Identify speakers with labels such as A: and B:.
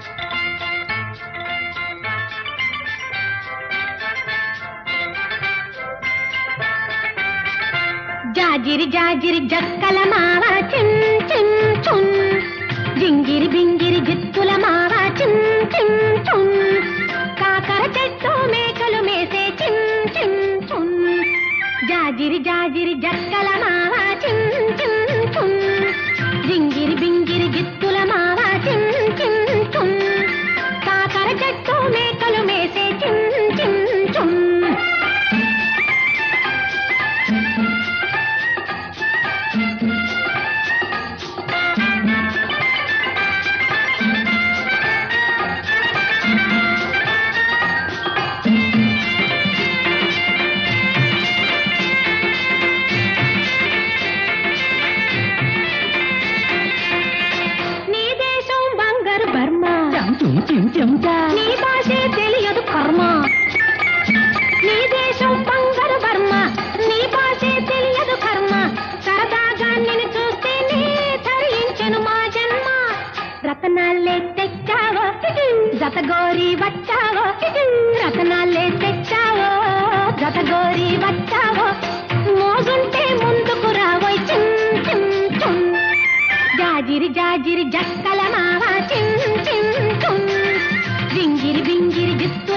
A: జాజిరి జాజిరి జక్కల మావ చిన్ చిన్ చున్, జింగిరి బింగిరి జిత్తుల మావ చిన్ చిన్ చున్, కాకర చెట్టు మేకలు మేసే చిన్ చిన్ చున్. జాజిరి జాజిరి జక్కల మావ చిన్ చిన్ చున్, జింగిరి బింగిరి జిత్తుల మావ చిన్ చిన్ చున్, కాకర చెట్టు మేకలు మేసే చిన్ చిన్ చున్. నీ భాషే తెలియదు కర్మ, నీ దేశం బంగారు బర్మ, నీ భాషే తెలియదు కర్మ, సరదాగా నిన్ను చూస్తే నీ ధరించెను మా జన్మ. రతనాలే తెచ్చావో జతగోరి వచ్చావో, రతనాలే తెచ్చావో జతగోరి వచ్చావో, మోగుంటే ముందుకు రావోయ్ చిన్ చిన్ చున్. జాజిరి జాజిరి జక్కల మావా చిన్ చిన్ చున్, జింగిరి బింగిరి జిత్తు